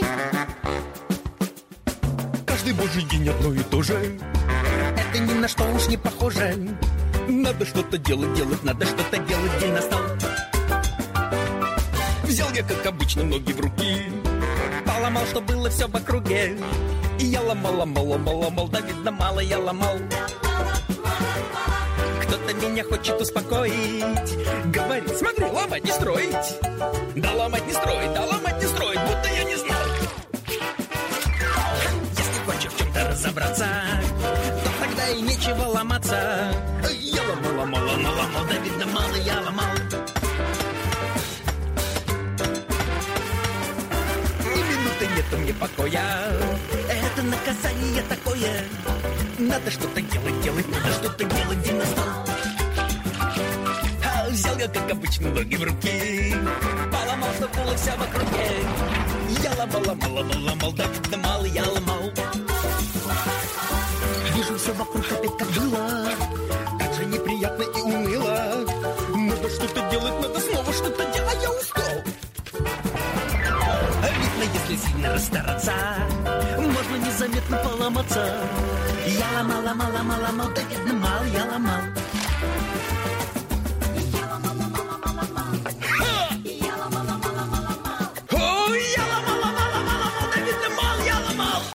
Каждый божий день одно и то же. Это ни на что уж не похоже. Надо что-то делать, надо что-то делать, день настал. Взял я, как обычно, ноги в руки, поломал, что было все в округе. И я ломал, да видно мало я ломал. Кто-то меня хочет успокоить, говорит, смотри, ломать не строить. Да ломать не строить, будто я не знал. Если хочешь в чем-то разобраться, то тогда и нечего ломаться. Я ломал, да видно мало я ломал. Ни минуты нету мне покоя, это наказание такое. Надо что-то делать, надо что-то делать, день настал. Взял я, как обычно, ноги в руки, поломал, что было вся в округе. Я ломал, да видно мало я ломал. Вижу все вокруг опять как было, как же неприятно и уныло. Надо что-то делать, надо снова что-то делать, я устал. Видно, если сильно расстараться, можно незаметно поломаться. Я ломал, да видно мало я ломал.